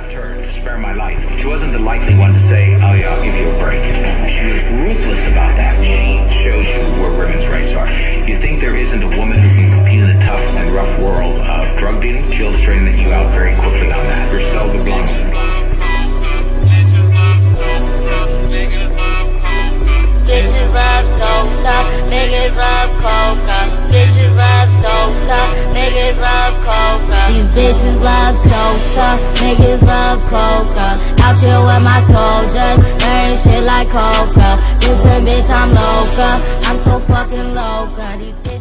asked her to spare my life, she wasn't the likely one to say, oh yeah, I'll give you a break. She was ruthless about that. She shows you where women's rights are. You think there isn't a woman who can compete in the tough and rough world of drug dealing? She'll straighten you out very quickly on that. Griselda Blanco. Bitches love Sosa, niggas love coca. Bitches love Sosa, niggas love coca. These bitches love Sosa, niggas love coca. Out here with my soldiers, wearing shit like coca. Listen bitch, I'm loca, I'm so fucking loca. These bitches